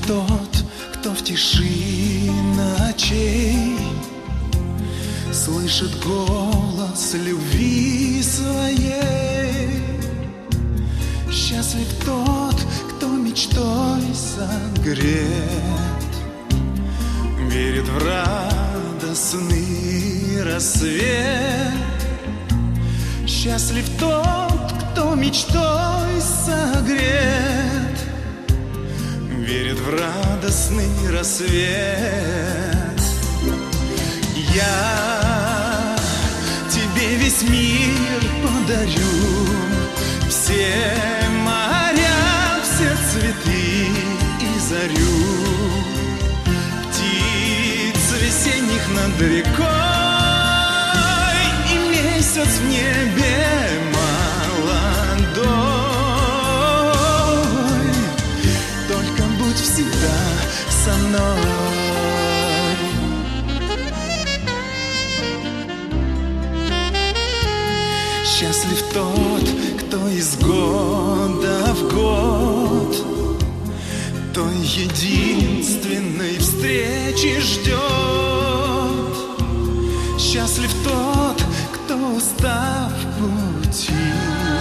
тот, кто в тиши ночей слышит голос любви своей. Счастлив тот, кто мечтой согрет, верит в радостный рассвет. Счастлив тот, кто мечтой согрет, верит в радостный рассвет. Я тебе весь мир подарю, все моря, все цветы и зарю, птиц весенних над рекой и месяц в небе молодой. Только будь всегда со мной. Счастлив тот, кто из года в год той единственной встречи ждет. Счастлив тот, кто, устав пути,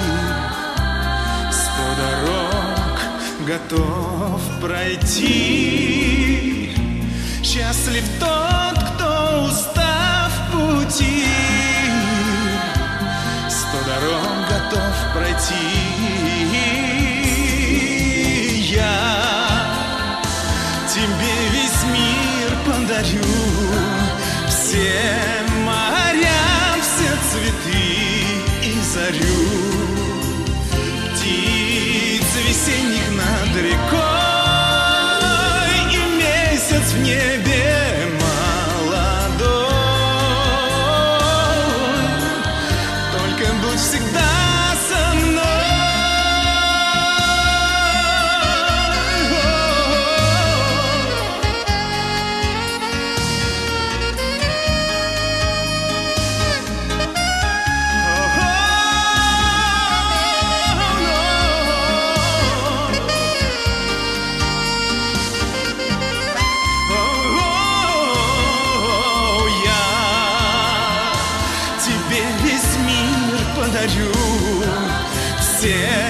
100 дорог готов пройти. Счастлив тот, кто, устав пути, 100 дорог готов пройти. Я тебе весь мир подарю, все моря, все цветы и зарю, птиц весенних над рекой и месяц в небе молодой. Только будь всегда со мной. Подарю все